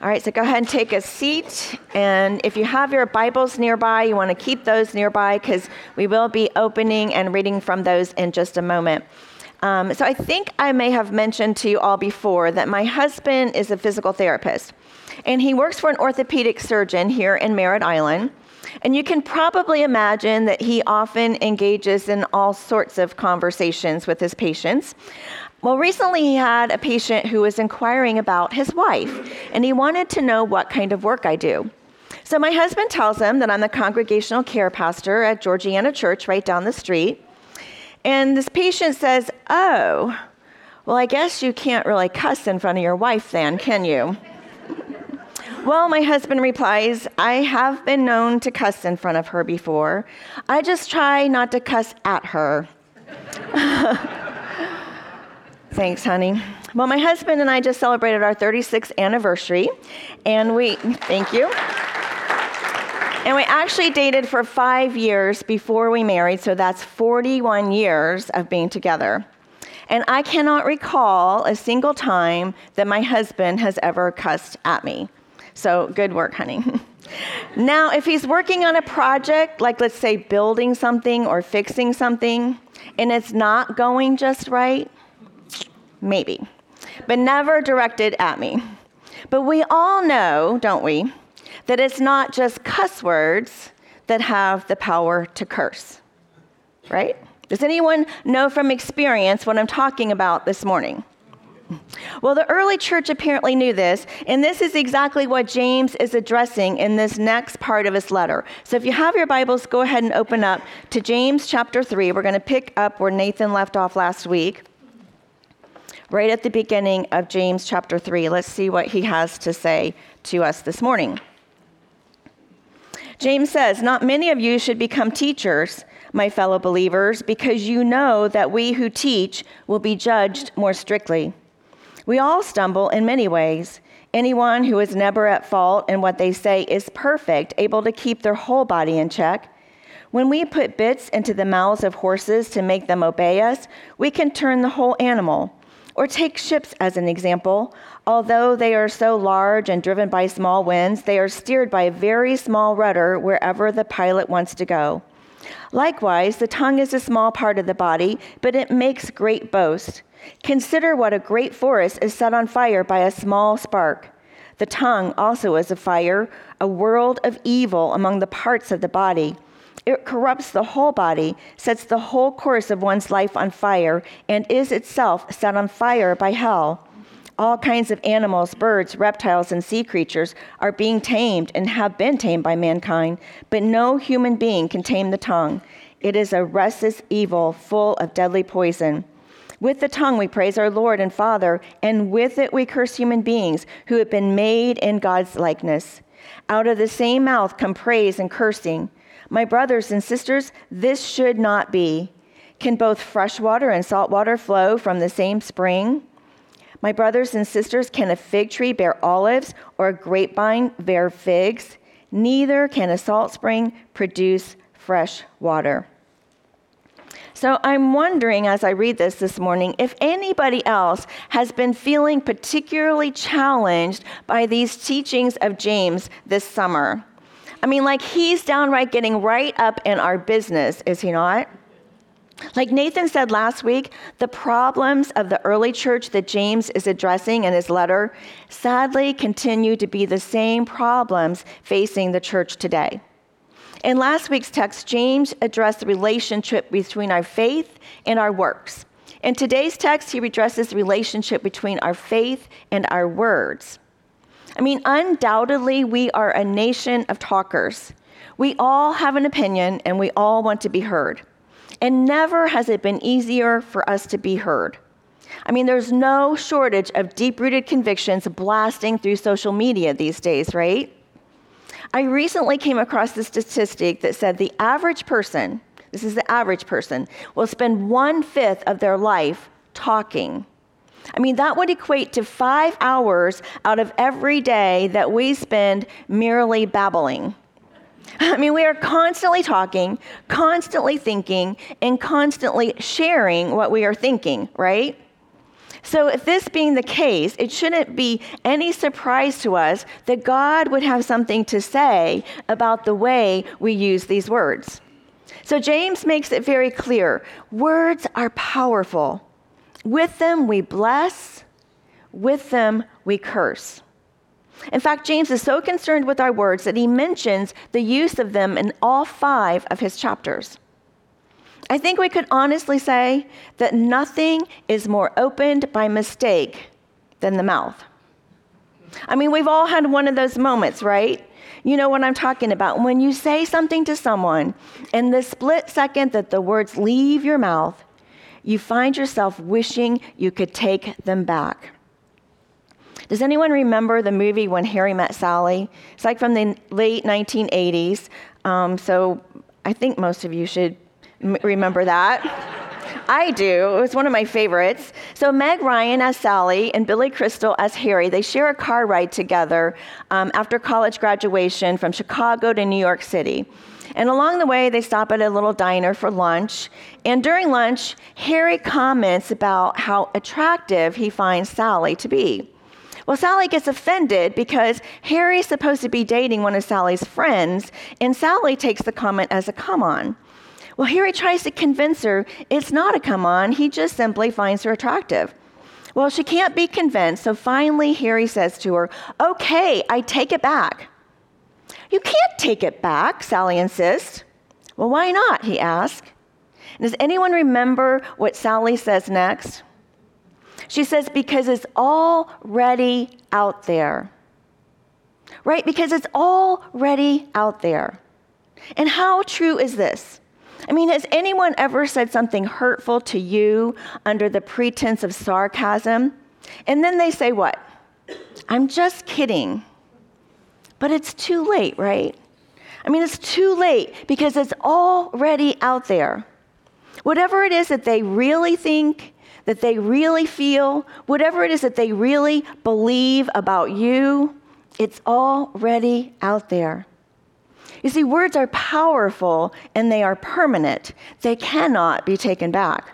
All right, so go ahead and take a seat. And if you have your Bibles nearby, you want to keep those nearby because we will be opening and reading from those in just a moment. So I think I may have mentioned to you all before that my husband is a physical therapist. And he works for an orthopedic surgeon here in Merritt Island. And you can probably imagine that he often engages in all sorts of conversations with his patients. Well, recently he had a patient who was inquiring about his wife, and he wanted to know what kind of work I do. So my husband tells him that I'm the congregational care pastor at Georgiana Church right down the street. And this patient says, "Oh, well, I guess you can't really cuss in front of your wife then, can you?" Well, my husband replies, "I have been known to cuss in front of her before. I just try not to cuss at her." Thanks, honey. Well, my husband and I just celebrated our 36th anniversary, and thank you. And we actually dated for 5 years before we married, so that's 41 years of being together. And I cannot recall a single time that my husband has ever cussed at me. So good work, honey. Now, if he's working on a project, like let's say building something or fixing something, and it's not going just right, maybe, but never directed at me. But we all know, don't we, that it's not just cuss words that have the power to curse, right? Does anyone know from experience what I'm talking about this morning? Well, the early church apparently knew this, and this is exactly what James is addressing in this next part of his letter. So if you have your Bibles, go ahead and open up to James chapter 3. We're going to pick up where Nathan left off last week, right at the beginning of James chapter 3. Let's see what he has to say to us this morning. James says, "Not many of you should become teachers, my fellow believers, because you know that we who teach will be judged more strictly. We all stumble in many ways. Anyone who is never at fault in what they say is perfect, able to keep their whole body in check. When we put bits into the mouths of horses to make them obey us, we can turn the whole animal. Or take ships as an example. Although they are so large and driven by small winds, they are steered by a very small rudder wherever the pilot wants to go. Likewise, the tongue is a small part of the body, but it makes great boast. Consider what a great forest is set on fire by a small spark. The tongue also is a fire, a world of evil among the parts of the body. It corrupts the whole body, sets the whole course of one's life on fire, and is itself set on fire by hell. All kinds of animals, birds, reptiles, and sea creatures are being tamed and have been tamed by mankind, but no human being can tame the tongue. It is a restless evil full of deadly poison. With the tongue we praise our Lord and Father, and with it we curse human beings who have been made in God's likeness. Out of the same mouth come praise and cursing. My brothers and sisters, this should not be. Can both fresh water and salt water flow from the same spring? My brothers and sisters, can a fig tree bear olives or a grapevine bear figs? Neither can a salt spring produce fresh water." So I'm wondering as I read this morning, if anybody else has been feeling particularly challenged by these teachings of James this summer. I mean, like he's downright getting right up in our business, is he not? Like Nathan said last week, the problems of the early church that James is addressing in his letter sadly continue to be the same problems facing the church today. In last week's text, James addressed the relationship between our faith and our works. In today's text, he addresses the relationship between our faith and our words. I mean, undoubtedly, we are a nation of talkers. We all have an opinion, and we all want to be heard. And never has it been easier for us to be heard. I mean, there's no shortage of deep-rooted convictions blasting through social media these days, right? I recently came across this statistic that said the average person, this is the average person, will spend 1/5 of their life talking. I mean, that would equate to 5 hours out of every day that we spend merely babbling. I mean, we are constantly talking, constantly thinking, and constantly sharing what we are thinking, right? So if this being the case, it shouldn't be any surprise to us that God would have something to say about the way we use these words. So James makes it very clear. Words are powerful. With them we bless. With them we curse. In fact, James is so concerned with our words that he mentions the use of them in all 5 of his chapters. I think we could honestly say that nothing is more opened by mistake than the mouth. I mean, we've all had one of those moments, right? You know what I'm talking about. When you say something to someone, in the split second that the words leave your mouth, you find yourself wishing you could take them back. Does anyone remember the movie When Harry Met Sally? It's like from the late 1980s. So I think most of you should remember that. I do. It was one of my favorites. So Meg Ryan as Sally and Billy Crystal as Harry, they share a car ride together after college graduation from Chicago to New York City. And along the way, they stop at a little diner for lunch. And during lunch, Harry comments about how attractive he finds Sally to be. Well, Sally gets offended because Harry's supposed to be dating one of Sally's friends, and Sally takes the comment as a come-on. Well, Harry tries to convince her it's not a come-on, he just simply finds her attractive. Well, she can't be convinced, so finally Harry says to her, "Okay, I take it back." "You can't take it back," Sally insists. "Well, why not?" he asks. And does anyone remember what Sally says next? She says, "Because it's already out there." Right? Because it's already out there. And how true is this? I mean, has anyone ever said something hurtful to you under the pretense of sarcasm? And then they say what? "I'm just kidding." But it's too late, right? I mean, it's too late because it's already out there. Whatever it is that they really think, that they really feel, whatever it is that they really believe about you, it's already out there. You see, words are powerful and they are permanent. They cannot be taken back.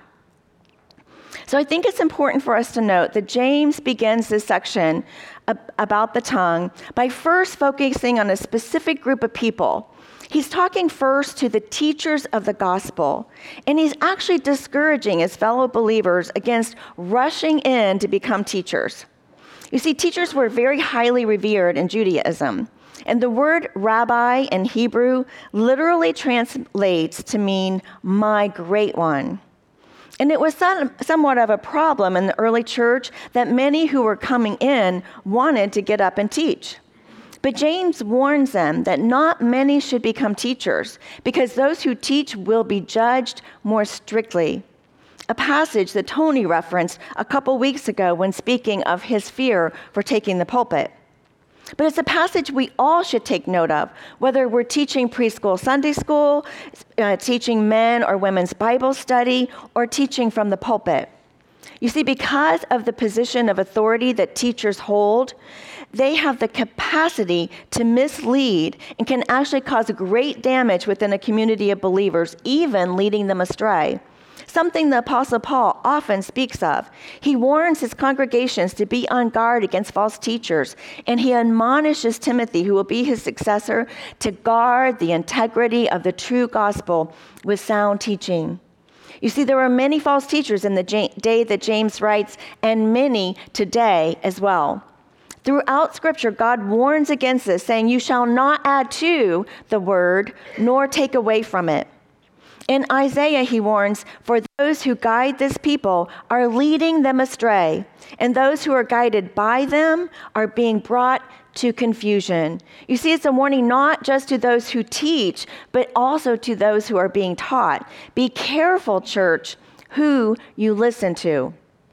So I think it's important for us to note that James begins this section about the tongue by first focusing on a specific group of people. He's talking first to the teachers of the gospel, and he's actually discouraging his fellow believers against rushing in to become teachers. You see, teachers were very highly revered in Judaism. And the word rabbi in Hebrew literally translates to mean my great one. And it was somewhat of a problem in the early church that many who were coming in wanted to get up and teach. But James warns them that not many should become teachers because those who teach will be judged more strictly. A passage that Tony referenced a couple weeks ago when speaking of his fear for taking the pulpit. But it's a passage we all should take note of, whether we're teaching preschool Sunday school, teaching men or women's Bible study, or teaching from the pulpit. You see, because of the position of authority that teachers hold, they have the capacity to mislead and can actually cause great damage within a community of believers, even leading them astray. Something the Apostle Paul often speaks of. He warns his congregations to be on guard against false teachers, and he admonishes Timothy, who will be his successor, to guard the integrity of the true gospel with sound teaching. You see, there were many false teachers in the day that James writes, and many today as well. Throughout Scripture, God warns against this, saying, "You shall not add to the word, nor take away from it." In Isaiah, he warns, "For those who guide this people are leading them astray, and those who are guided by them are being brought to confusion." You see, it's a warning not just to those who teach, but also to those who are being taught. Be careful, church, who you listen to.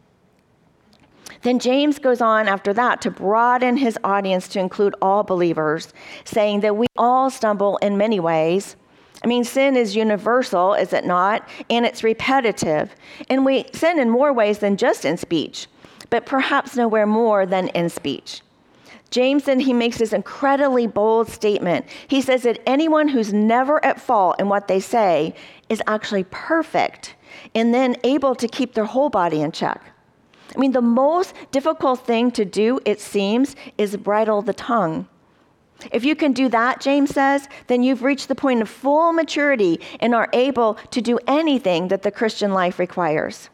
Then James goes on after that to broaden his audience to include all believers, saying that we all stumble in many ways. I mean, sin is universal, is it not? And it's repetitive. And we sin in more ways than just in speech, but perhaps nowhere more than in speech. James, then, he makes this incredibly bold statement. He says that anyone who's never at fault in what they say is actually perfect and then able to keep their whole body in check. I mean, the most difficult thing to do, it seems, is bridle the tongue. If you can do that, James says, then you've reached the point of full maturity and are able to do anything that the Christian life requires.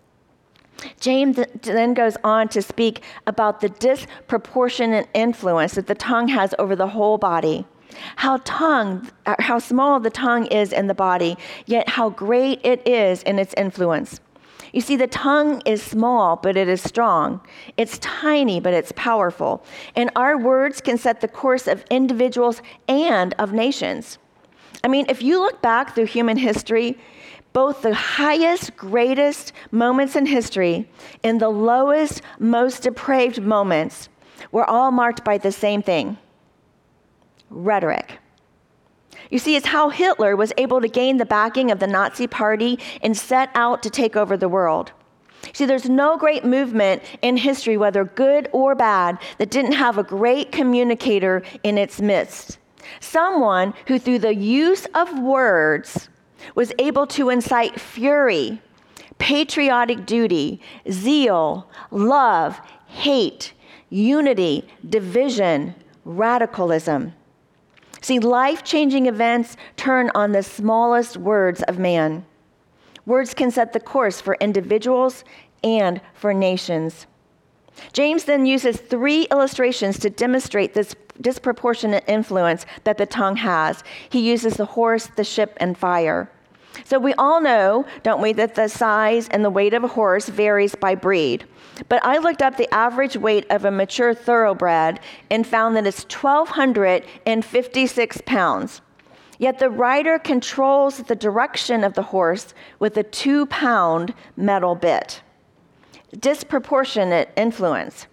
James then goes on to speak about the disproportionate influence that the tongue has over the whole body. How small the tongue is in the body, yet how great it is in its influence. You see, the tongue is small, but it is strong. It's tiny, but it's powerful. And our words can set the course of individuals and of nations. I mean, if you look back through human history, both the highest, greatest moments in history and the lowest, most depraved moments were all marked by the same thing: rhetoric. You see, it's how Hitler was able to gain the backing of the Nazi Party and set out to take over the world. See, there's no great movement in history, whether good or bad, that didn't have a great communicator in its midst. Someone who, through the use of words, was able to incite fury, patriotic duty, zeal, love, hate, unity, division, radicalism. See, life-changing events turn on the smallest words of man. Words can set the course for individuals and for nations. James then uses 3 illustrations to demonstrate this disproportionate influence that the tongue has. He uses the horse, the ship, and fire. So we all know, don't we, that the size and the weight of a horse varies by breed. But I looked up the average weight of a mature thoroughbred and found that it's 1,256 pounds. Yet the rider controls the direction of the horse with a 2-pound metal bit. Disproportionate influence.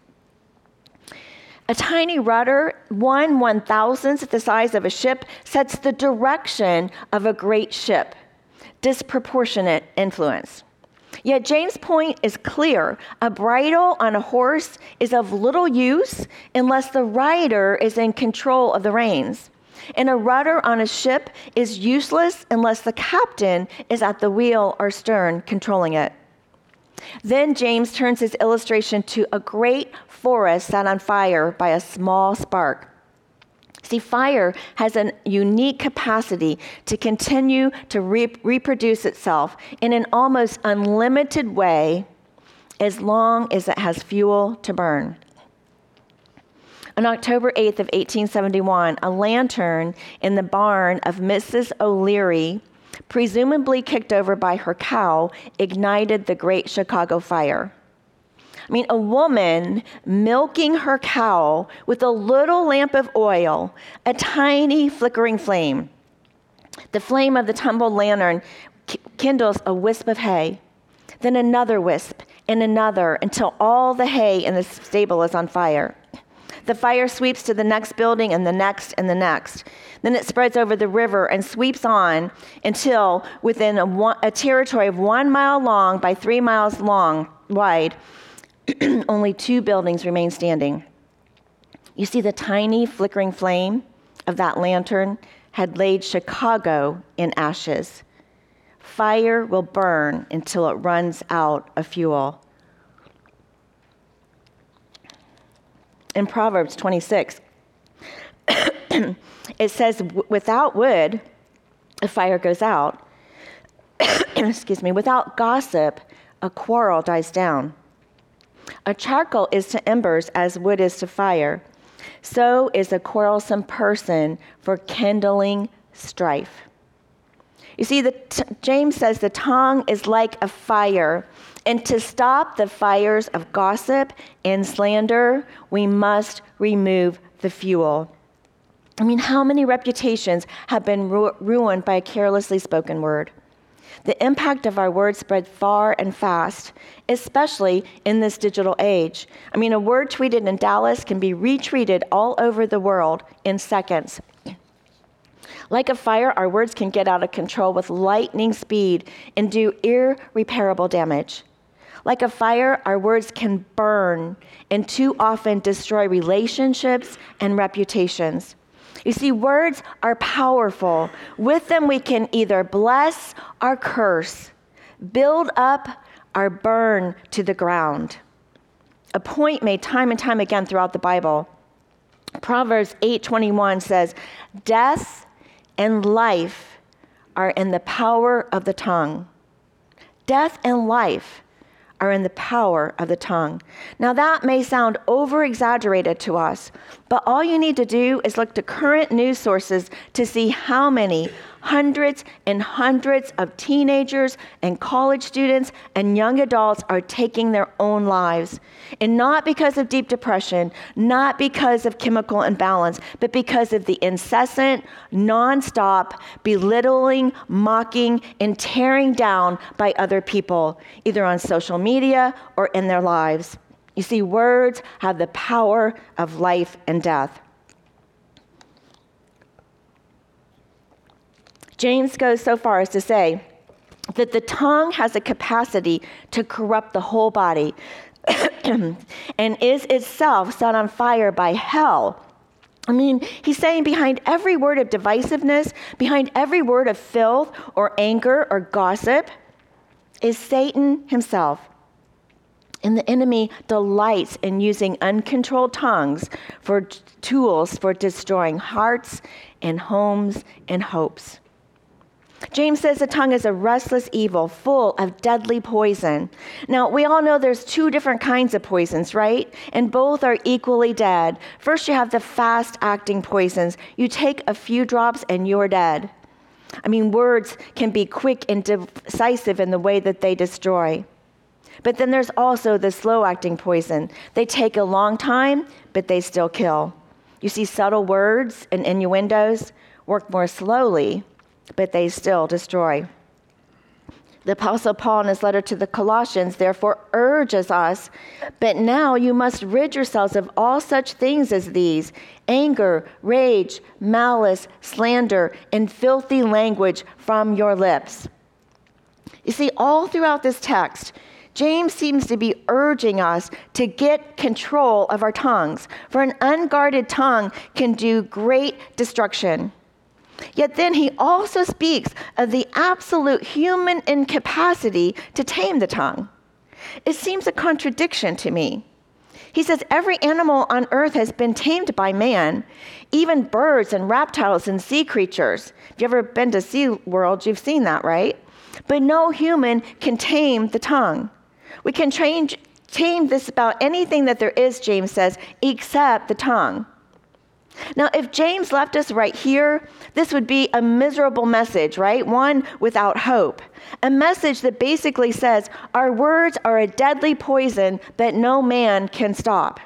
A tiny rudder, 1/1000th the size of a ship, sets the direction of a great ship. Disproportionate influence. Yet James' point is clear. A bridle on a horse is of little use unless the rider is in control of the reins. And a rudder on a ship is useless unless the captain is at the wheel or stern controlling it. Then James turns his illustration to a great forest set on fire by a small spark. See, fire has a unique capacity to continue to reproduce itself in an almost unlimited way as long as it has fuel to burn. On October 8th of 1871, a lantern in the barn of Mrs. O'Leary, presumably kicked over by her cow, ignited the Great Chicago Fire. I mean, a woman milking her cow with a little lamp of oil, a tiny flickering flame. The flame of the tumbled lantern kindles a wisp of hay, then another wisp and another until all the hay in the stable is on fire. The fire sweeps to the next building and the next and the next. Then it spreads over the river and sweeps on until within a territory of 1 mile long by 3 miles wide, only 2 buildings remain standing. You see, the tiny flickering flame of that lantern had laid Chicago in ashes. Fire will burn until it runs out of fuel. In Proverbs 26, it says, without wood, a fire goes out. Excuse me. Without gossip, a quarrel dies down. A charcoal is to embers as wood is to fire. So is a quarrelsome person for kindling strife. You see, James says the tongue is like a fire, and to stop the fires of gossip and slander, we must remove the fuel. I mean, how many reputations have been ruined by a carelessly spoken word? The impact of our words spread far and fast, especially in this digital age. I mean, a word tweeted in Dallas can be retweeted all over the world in seconds. Like a fire, our words can get out of control with lightning speed and do irreparable damage. Like a fire, our words can burn and too often destroy relationships and reputations. You see, words are powerful. With them, we can either bless or curse, build up or burn to the ground. a point made time and time again throughout the Bible. Proverbs 8:21 says, "Death and life are in the power of the tongue." Death and life are in the power of the tongue. Now that may sound over-exaggerated to us, but all you need to do is look to current news sources to see how many hundreds and hundreds of teenagers and college students and young adults are taking their own lives. And not because of deep depression, not because of chemical imbalance, but because of the incessant, nonstop belittling, mocking, and tearing down by other people, either on social media or in their lives. You see, words have the power of life and death. James goes so far as to say that the tongue has a capacity to corrupt the whole body and is itself set on fire by hell. I mean, he's saying behind every word of divisiveness, behind every word of filth or anger or gossip, is Satan himself. And the enemy delights in using uncontrolled tongues for tools for destroying hearts and homes and hopes. James says the tongue is a restless evil full of deadly poison. Now, we all know there's two different kinds of poisons, right? And both are equally dead. First, you have the fast-acting poisons. You take a few drops and you're dead. I mean, words can be quick and decisive in the way that they destroy. But then there's also the slow-acting poison. They take a long time, but they still kill. You see, subtle words and innuendos work more slowly, but they still destroy. The Apostle Paul in his letter to the Colossians therefore urges us, "But now you must rid yourselves of all such things as these: anger, rage, malice, slander, and filthy language from your lips." You see, all throughout this text, James seems to be urging us to get control of our tongues, for an unguarded tongue can do great destruction. Yet then he also speaks of the absolute human incapacity to tame the tongue. It seems a contradiction to me. He says every animal on earth has been tamed by man, even birds and reptiles and sea creatures. If you've ever been to SeaWorld, you've seen that, right? But no human can tame the tongue. We can tame this about anything that there is, James says, except the tongue. Now, if James left us right here, this would be a miserable message, right? One without hope. A message that basically says our words are a deadly poison that no man can stop.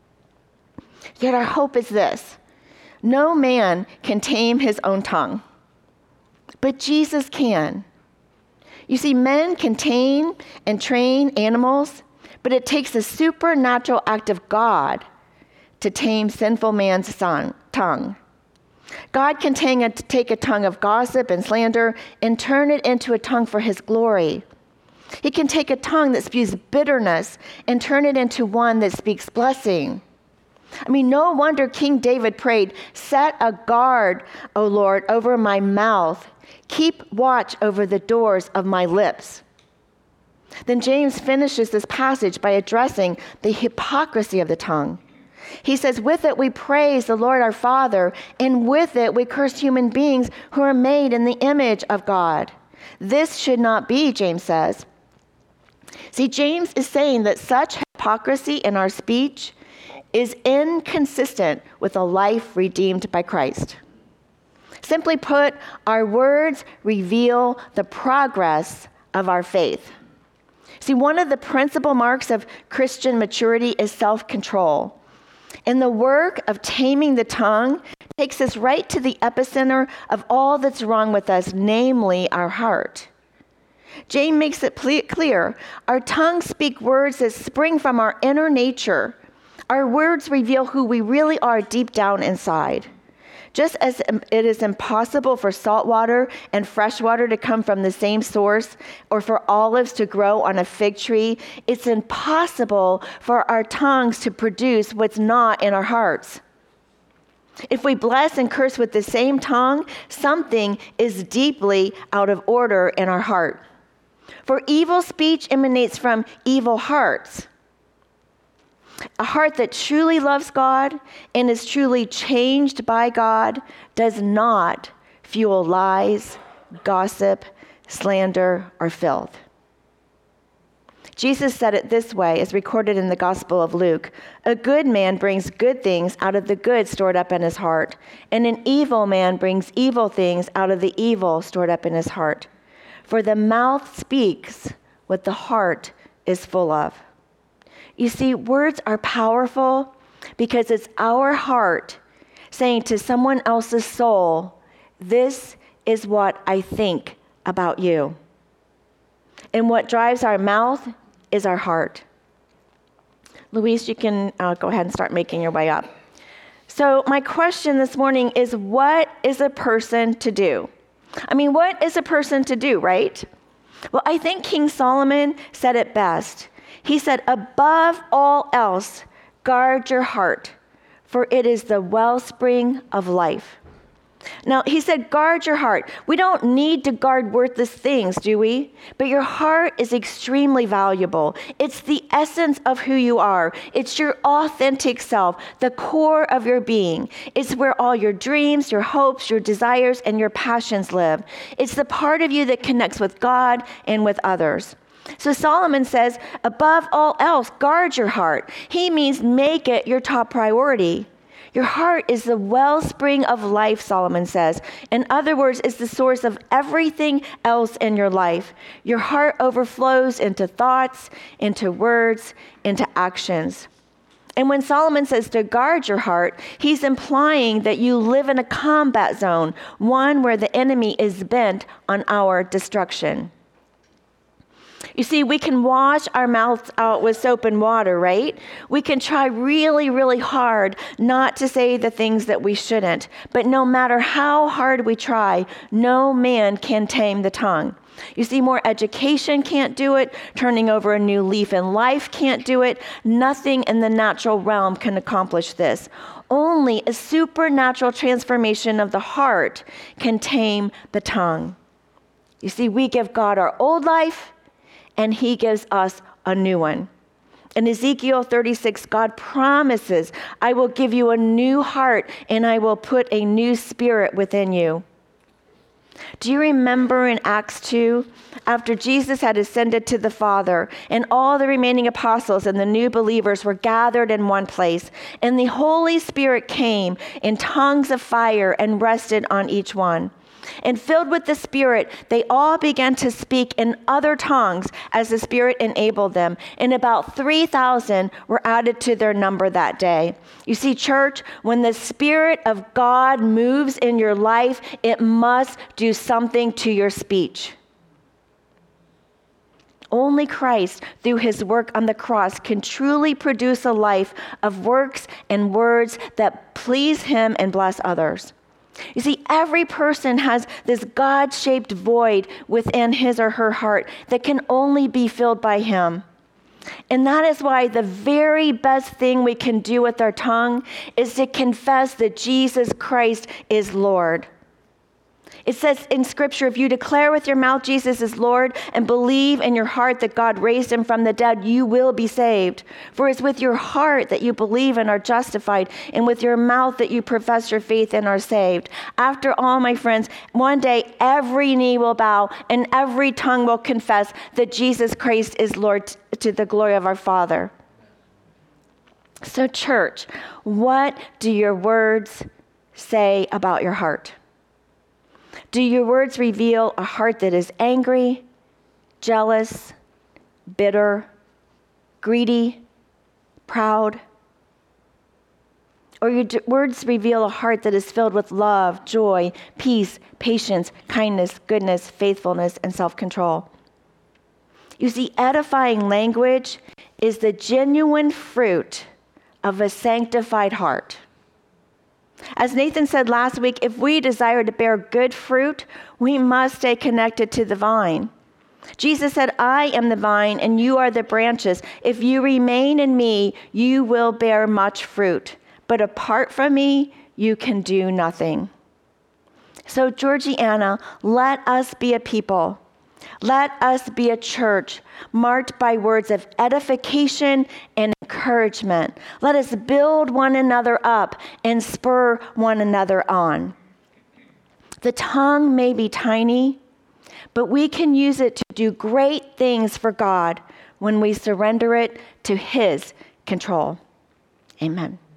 Yet our hope is this: no man can tame his own tongue, but Jesus can. You see, men can tame and train animals, but it takes a supernatural act of God to tame sinful man's tongue. God can take a tongue of gossip and slander and turn it into a tongue for his glory. He can take a tongue that spews bitterness and turn it into one that speaks blessing. I mean, no wonder King David prayed, "Set a guard, O Lord, over my mouth. Keep watch over the doors of my lips." Then James finishes this passage by addressing the hypocrisy of the tongue. He says, with it we praise the Lord our Father, and with it we curse human beings who are made in the image of God. This should not be, James says. See, James is saying that such hypocrisy in our speech is inconsistent with a life redeemed by Christ. Simply put, our words reveal the progress of our faith. See, one of the principal marks of Christian maturity is self-control. And the work of taming the tongue takes us right to the epicenter of all that's wrong with us, namely our heart. James makes it clear, our tongues speak words that spring from our inner nature. Our words reveal who we really are deep down inside. Just as it is impossible for salt water and fresh water to come from the same source, or for olives to grow on a fig tree, it's impossible for our tongues to produce what's not in our hearts. If we bless and curse with the same tongue, something is deeply out of order in our heart. For evil speech emanates from evil hearts. A heart that truly loves God and is truly changed by God does not fuel lies, gossip, slander, or filth. Jesus said it this way, as recorded in the Gospel of Luke. A good man brings good things out of the good stored up in his heart, and an evil man brings evil things out of the evil stored up in his heart. For the mouth speaks what the heart is full of. You see, words are powerful because it's our heart saying to someone else's soul, this is what I think about you. And what drives our mouth is our heart. Louise, you can go ahead and start making your way up. So my question this morning is, what is a person to do? I mean, what is a person to do, right? Well, I think King Solomon said it best. He said, above all else, guard your heart, for it is the wellspring of life. Now, he said, guard your heart. We don't need to guard worthless things, do we? But your heart is extremely valuable. It's the essence of who you are. It's your authentic self, the core of your being. It's where all your dreams, your hopes, your desires, and your passions live. It's the part of you that connects with God and with others. So Solomon says, above all else, guard your heart. He means make it your top priority. Your heart is the wellspring of life, Solomon says. In other words, it's the source of everything else in your life. Your heart overflows into thoughts, into words, into actions. And when Solomon says to guard your heart, he's implying that you live in a combat zone, one where the enemy is bent on our destruction. You see, we can wash our mouths out with soap and water, right? We can try really, really hard not to say the things that we shouldn't. But no matter how hard we try, no man can tame the tongue. You see, more education can't do it. Turning over a new leaf in life can't do it. Nothing in the natural realm can accomplish this. Only a supernatural transformation of the heart can tame the tongue. You see, we give God our old life, and he gives us a new one. In Ezekiel 36, God promises, I will give you a new heart and I will put a new spirit within you. Do you remember in Acts 2, after Jesus had ascended to the Father and all the remaining apostles and the new believers were gathered in one place, and the Holy Spirit came in tongues of fire and rested on each one. And filled with the Spirit, they all began to speak in other tongues as the Spirit enabled them. And about 3,000 were added to their number that day. You see, church, when the Spirit of God moves in your life, it must do something to your speech. Only Christ, through his work on the cross, can truly produce a life of works and words that please him and bless others. You see, every person has this God-shaped void within his or her heart that can only be filled by him. And that is why the very best thing we can do with our tongue is to confess that Jesus Christ is Lord. It says in Scripture, if you declare with your mouth Jesus is Lord and believe in your heart that God raised him from the dead, you will be saved. For it's with your heart that you believe and are justified, and with your mouth that you profess your faith and are saved. After all, my friends, one day every knee will bow and every tongue will confess that Jesus Christ is Lord, to the glory of our Father. So, church, what do your words say about your heart? Do your words reveal a heart that is angry, jealous, bitter, greedy, proud? Or your words reveal a heart that is filled with love, joy, peace, patience, kindness, goodness, faithfulness, and self-control? You see, edifying language is the genuine fruit of a sanctified heart. As Nathan said last week, if we desire to bear good fruit, we must stay connected to the vine. Jesus said, I am the vine and you are the branches. If you remain in me, you will bear much fruit. But apart from me, you can do nothing. So, Georgiana, let us be a people. Let us be a church marked by words of edification and encouragement. Let us build one another up and spur one another on. The tongue may be tiny, but we can use it to do great things for God when we surrender it to His control. Amen.